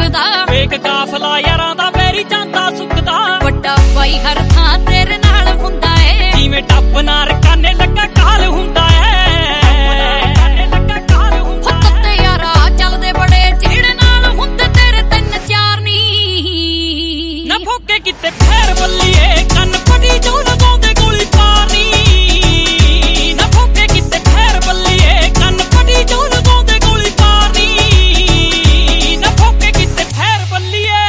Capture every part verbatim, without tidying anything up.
ਮੁੱਕਦਾ, ਵੇਖ ਕਾਫਲਾ ਯਾਰਾਂ ਦਾ ਵੈਰੀ ਜਾਂਦਾ ਸੁੱਕਦਾ। ਵੱਡਾ ਬਾਈ ਹਰ ਥਾਂ ਤੇਰੇ ਨਾਲ ਹੁੰਦਾ ਏ, ਜਿਵੇਂ ਟੱਪ ਨਾ ਰਕਾਨੇ ਲੱਗਾ ਕਾਲ ਹੁੰਦਾ ਏ। ਤੇ ਯਾਰਾ ਚੱਲਦੇ ਬੜੇ ਜਿਹੜੇ ਨਾਲ ਹੁੰਦੇ ਤੇਰੇ ਤਿੰਨ ਚਾਰ ਨੀ। ਨਾ ਫੋਕੇ ਕਿਤੇ ਫੇਰ ਬੱਲੀਏ ਕੰਨ ਫੜੀ ਜੋ ਲਗਾਉਂਦੇ ਗੋਲੀ ਪਾਰਨੀ। ਨਾ ਫੋਕੇ ਕਿਤੇ ਫੇਰ ਬੱਲੀਏ ਕੰਨ ਫੜੀ ਜੋ ਲਗਾਉਂਦੇ ਗੋਲੀ ਪਾਰਨੀ। ਨਾ ਫੋਕੇ ਕਿਤੇ ਫੇਰ ਬੱਲੀਏ।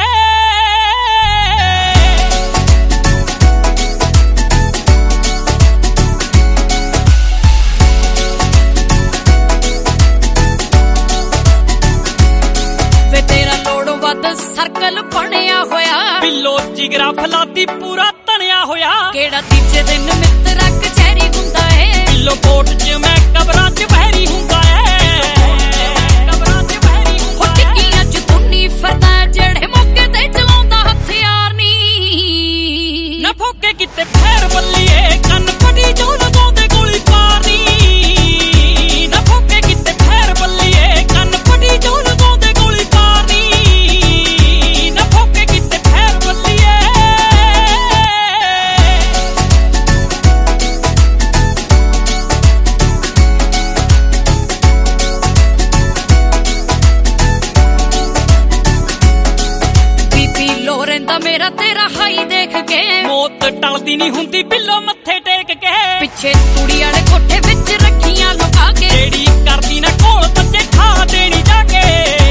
ਵੇ ਤੇਰਾ ਲੋੜੋਂ ਵੱਧ ਸਰਕਲ ਬਣਿਆ ਹੋਇਆ, ਬਿੱਲੋ ਜਿਗਰਾ ਫਲਾਤੀ ਪੂਰਾ ਤਣਿਆ ਹੋਇਆ। ਕਿਹੜਾ ਤੀਜੇ ਦਿਨ ਮਿੱਤਰਾ ਕਚਹਿਰੀ ਹੁੰਦਾ ਏ, ਬਿੱਲੋ ਕੋਟ ਚ ਮੈਂ ਕਬਰਾਂ ਚ ਬਹਿਰੀ ਹੁੰਦਾ ਏ। ਕਬਰਾਂ ਚ ਬਹਿਰੀ ਹੁੰਦਾ ਏ। ਟਿੱਕੀਆਂ ਚ ਤੁੰਨੀ ਫਿਰਦਾ ਜਿਹੜੇ ਮੌਕੇ ਤੇ ਚਲਾਉਂਦਾ ਹਥਿਆਰ ਨੀ। ਨਾ ਫੋਕੇ ਕਿਤੇ ਫੇਰ ਬੱਲੀਏ ਕੰਨ ਫੜੀ ਜੋ ਲਗਾਉਂਦੇ ਗੋਲੀ ਪਾਰਨੀ। ਨਾ ਫੋਕੇ ਕਿਤੇ ਫੇਰ ਬੱਲੀਏ ਕੰਨ ਫੜੀ ਜੋ ਲਗਾਉਂਦੇ ਗੋਲੀ ਪਾਰਨੀ। ਨਾ ਫੋਕੇ ਕਿਤੇ ਫੇਰ ਬੱਲੀਏ। ਬੀਬੀ ਲੋ ਰਹਿੰਦਾ ਮੇਰਾ ਤੇਰਾ ਹਾਈ ਦੇਖ ਕੇ, ਮੌਤ ਟਲਦੀ ਨਹੀਂ ਹੁੰਦੀ ਬਿੱਲੋ ਮੱਥੇ ਟੇਕ ਕੇ। ਪਿੱਛੇ ਤੂੜੀ ਵਾਲੇ ਕੋਠੇ ਵਿੱਚ ਰੱਖੀਆਂ ਲੁਕਾ ਕੇ, ਜਿਹੜੀ ਕਰਦੀ ਨਾ ਕੋਲ ਬੱਚੇ ਖਾ ਦੇਣੀ ਜਾ ਕੇ।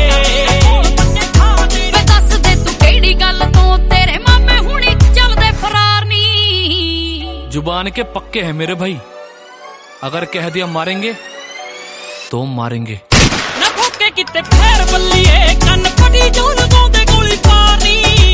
ਵੇ ਦੱਸ ਦੇ ਤੂੰ ਕਿਹੜੀ ਗੱਲ ਤੋਂ ਤੇਰੇ ਮਾਮੇ ਹੁਣੀ ਚੱਲਦੇ ਫਰਾਰ ਨੀ। जुबान के पक्के हैं मेरे भाई, अगर कह दिया मारेंगे तो मारेंगे। ਨਾ ਫੋਕੇ ਕਿਤੇ ਫੇਰ ਬੱਲੀਏ ਕੰਨ ਫੜੀ ਜੋ ਲਗਾਉਂਦੇ ਗੋਲੀ ਪਾਰਨੀ।